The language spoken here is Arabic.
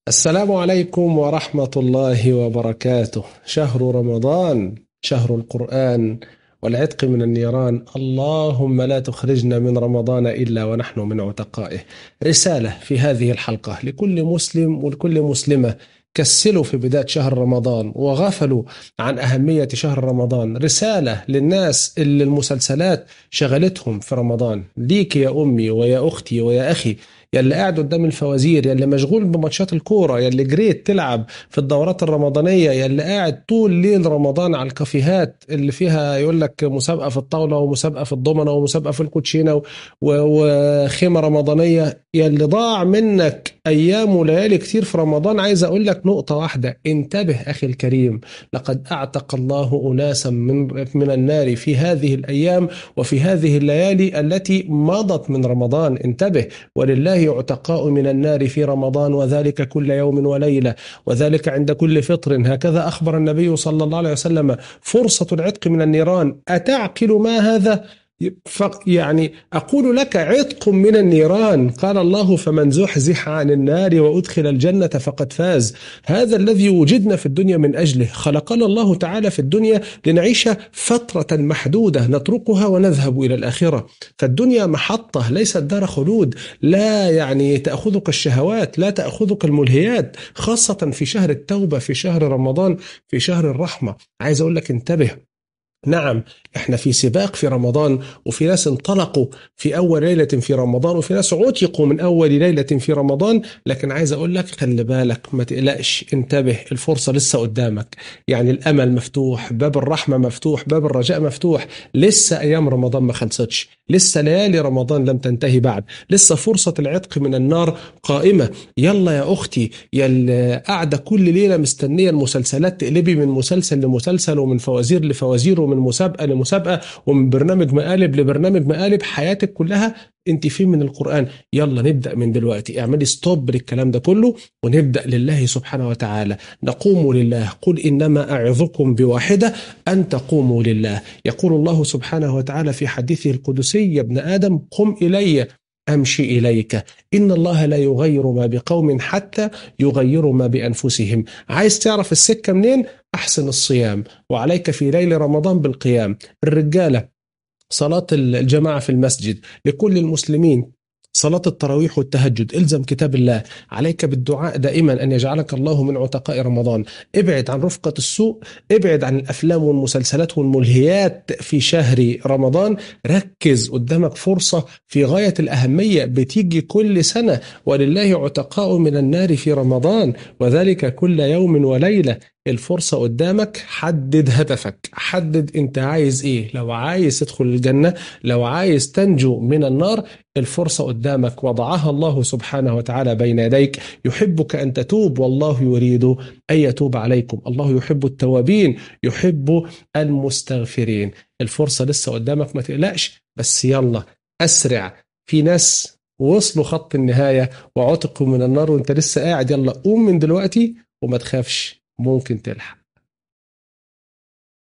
السلام عليكم ورحمة الله وبركاته. شهر رمضان شهر القرآن والعتق من النيران. اللهم لا تخرجنا من رمضان إلا ونحن من عتقائه. رسالة في هذه الحلقة لكل مسلم ولكل مسلمة كسلوا في بداية شهر رمضان وغفلوا عن أهمية شهر رمضان. رسالة للناس اللي المسلسلات شغلتهم في رمضان، ليك يا أمي ويا أختي ويا أخي، يلي قاعد قدام الفوازير، يلي مشغول بماتشات الكورة، يلي جريت تلعب في الدورات الرمضانية، يلي قاعد طول ليل رمضان على الكافيهات اللي فيها يقول لك مسابقة في الطاولة ومسابقة في الضمنة ومسابقة في الكوتشينة وخيمة رمضانية، يلي ضاع منك أيام وليالي كتير في رمضان. عايز أقول لك نقطة واحدة: انتبه أخي الكريم، لقد أعتق الله أناسا من النار في هذه الأيام وفي هذه الليالي التي مضت من رمضان. انتبه، ولله عتقاء من النار في رمضان وذلك كل يوم وليلة وذلك عند كل فطر، هكذا أخبر النبي صلى الله عليه وسلم. فرصة العتق من النيران، أتعقل ما هذا؟ يعني أقول لك عتق من النيران. قال الله: فمن زحزح عن النار وأدخل الجنة فقد فاز. هذا الذي وجدنا في الدنيا من أجله. خلقنا الله تعالى في الدنيا لنعيش فترة محدودة نتركها ونذهب إلى الآخرة. فالدنيا محطة، ليست دار خلود. لا يعني تأخذك الشهوات، لا تأخذك الملهيات، خاصة في شهر التوبة، في شهر رمضان، في شهر الرحمة. عايز أقول لك انتبه. نعم، احنا في سباق في رمضان، وفي ناس انطلقوا في اول ليلة في رمضان، وفي ناس عتقوا من اول ليلة في رمضان. لكن عايز اقول لك خلي بالك، ما تقلقش، انتبه، الفرصة لسه قدامك. يعني الامل مفتوح، باب الرحمة مفتوح، باب الرجاء مفتوح. لسه ايام رمضان ما خلصتش، لسه ليالي رمضان لم تنتهي بعد، لسه فرصة العتق من النار قائمة. يلا يا اختي، يا قاعدة كل ليلة مستنية المسلسلات، تقلبي من مسلسل لمسلسل ومن فوازير لفوازير ومن مسابقة لمسابقة ومن برنامج مقالب لبرنامج مقالب، حياتك كلها انت فين من القرآن؟ يلا نبدأ من دلوقتي، اعملي ستوب للكلام ده كله ونبدأ لله سبحانه وتعالى. نقوم لله. قل إنما أعظكم بواحدة: أن تقوموا لله. يقول الله سبحانه وتعالى في حديثه القدسي: يا ابن آدم قم إلي أمشي إليك، إن الله لا يغير ما بقوم حتى يغيروا ما بأنفسهم. عايز تعرف السكة منين؟ أحسن الصيام، وعليك في ليل رمضان بالقيام. الرجالة صلاة الجماعة في المسجد لكل المسلمين، صلاة التراويح والتهجد، الزم كتاب الله. عليك بالدعاء دائما أن يجعلك الله من عتقاء رمضان. ابعد عن رفقة السوء، ابعد عن الأفلام والمسلسلات والملهيات في شهر رمضان. ركز، قدامك فرصة في غاية الأهمية بتيجي كل سنة: ولله عتقاء من النار في رمضان وذلك كل يوم وليلة. الفرصة قدامك، حدد هدفك، حدد انت عايز ايه. لو عايز تدخل الجنة، لو عايز تنجو من النار، الفرصة قدامك، وضعها الله سبحانه وتعالى بين يديك. يحبك أن تتوب والله يريد أن يتوب عليكم. الله يحب التوابين، يحب المستغفرين. الفرصة لسه قدامك، ما تقلقش، بس يلا أسرع. في ناس وصلوا خط النهاية وعتقوا من النار وانت لسه قاعد. يلا قوم من دلوقتي وما تخافش، ممكن تلحق.